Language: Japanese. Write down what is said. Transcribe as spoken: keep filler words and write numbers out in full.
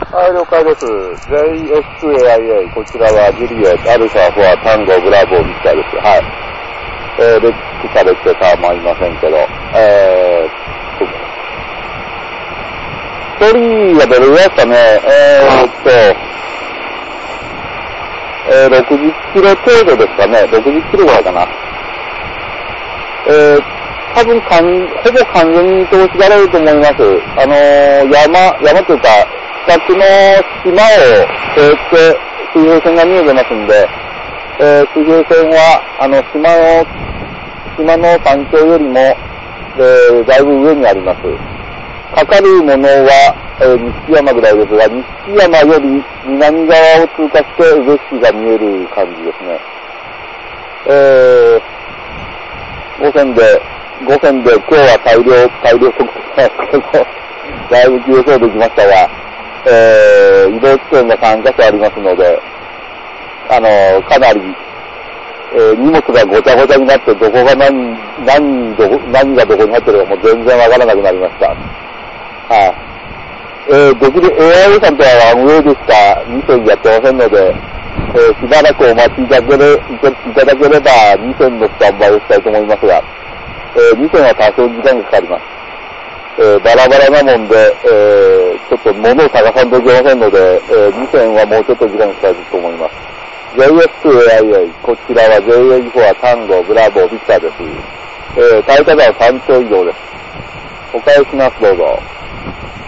はい、了解です。ジェイエスエーアイエー、こちらはジュリエット、アルファ、フォア、タンゴ、ブラボー、ビクターです。はい。えー、レックかレックかはまあいませんけど、えー、ストーリーはどれぐらいですかね、えーっと、えー、ろくじゅっキロ程度ですかね、ろくじゅっキロぐらいかな。えー、多分かん、ほぼ完全に通しられると思います。あのー、山、山というか、近くの島を越えて水平線が見えてますんで、えー、水平線は、あの、島の、島の山頂よりも、えー、だいぶ上にあります。かかるものは、えー、西山ぐらいですが、西山より南側を通過して宇部市が見える感じですね。えー、五線で、五線で今日は大量、大量速度なんですけど、だいぶ急走できましたが、えー、移動地点がさんカ所ありますので、あの、かなり、えー、荷物がごちゃごちゃになって、どこが何、何、どこ、何がどこに入ってるかもう全然わからなくなりました。はい。えー、できる エーアイ さんとはワンウェイでしかに線やってませんので、えー、しばらくお待ちいただけれ、いただければに線のスタンバイをしたいと思いますが、えー、に線は多少時間がかかります。えー、バラバラなもんで、えー、ちょっと物を探さんといけませんので、えー、に線はもうちょっと時間がかかると思います。ジェイエスエーアイエー、こちらは ジェイエーフォア、タンゴ、ブラボー、ビクターです。えー、大火山山頂移動です。お返しします、どうぞ。